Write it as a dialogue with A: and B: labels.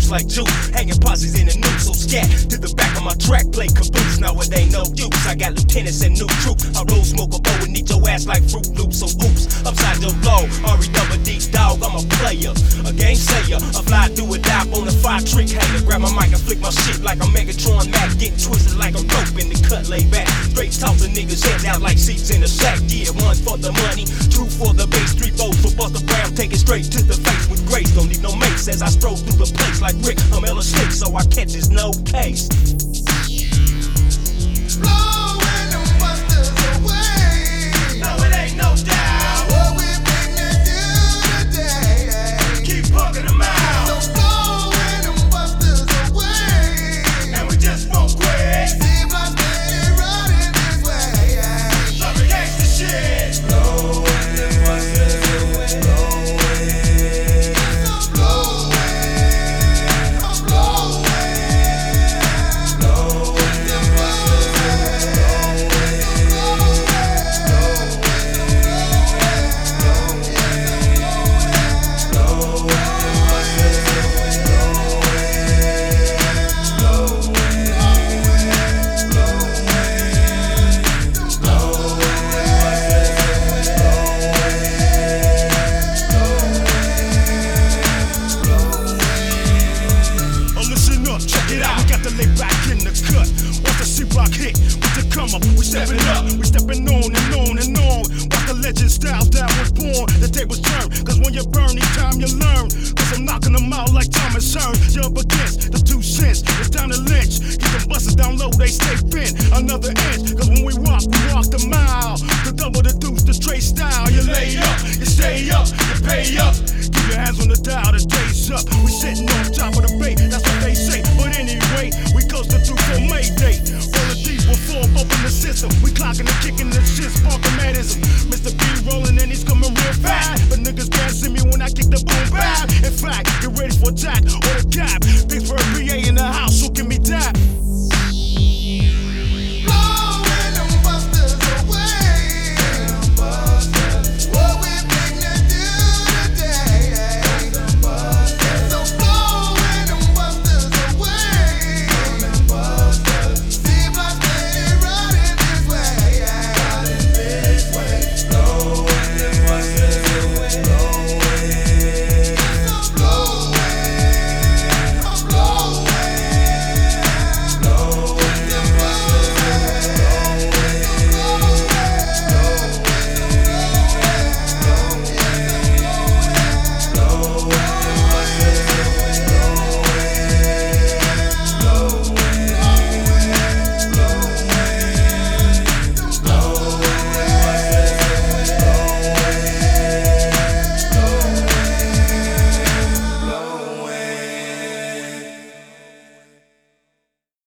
A: loose like juice. Hanging posses in the noose, so scat to the back of my track, play caboose. Now it ain't no use. I got lieutenants and new troops. I roll smoke a bow and eat your ass like Fruit Loops. So oops, upside your blow. R.E.D. dog, I'm a player, a game sayer, a fly do it die on a 5-trick hater. Grab my mic and flick my shit like a Megatron Mac, getting twisted like a rope in the cut, lay back. Straight toss the niggas heads out like seats in a sack. Yeah, one for the money, two for the base, 3 4 for Buster Brown. Take it straight to the face with grace. Don't need no mace as I stroll through the place like Rick. I'm Ella Slick, so I catch this no case.
B: Blowing them busters away.
A: No, it ain't no doubt.
B: What we bring to do today.
A: Keep bugging them out.
B: So blowing them busters away.
A: And we just won't quit.
B: Seems like they're running this way.
A: Love the gangsta shit. Blowing them busters away.
B: I'm blowing.
A: We stepping up, we stepping on and on and on. Watch the legend styles that was born, the tables turn. Cause when you burn, each time you learn. Cause I'm knocking them out like Thomas Hearn. You're up against the 2 cents, it's time to lynch. Get them busters down low, they stay bent another inch. Cause when we walk the mile. The double, the deuce, the straight style. You lay up, you stay up, you pay up. Keep your hands on the dial, the day's up. We sitting on top of the bay, that's what they say. But anyway, we coasting through for Mayday. Rolling deep, we'll fall up in the system. We clocking and kicking the shit, sparking madism. Mr. B rolling and he's coming real fast. But niggas can't see me when I kick the boom bap. In fact, get ready for attack.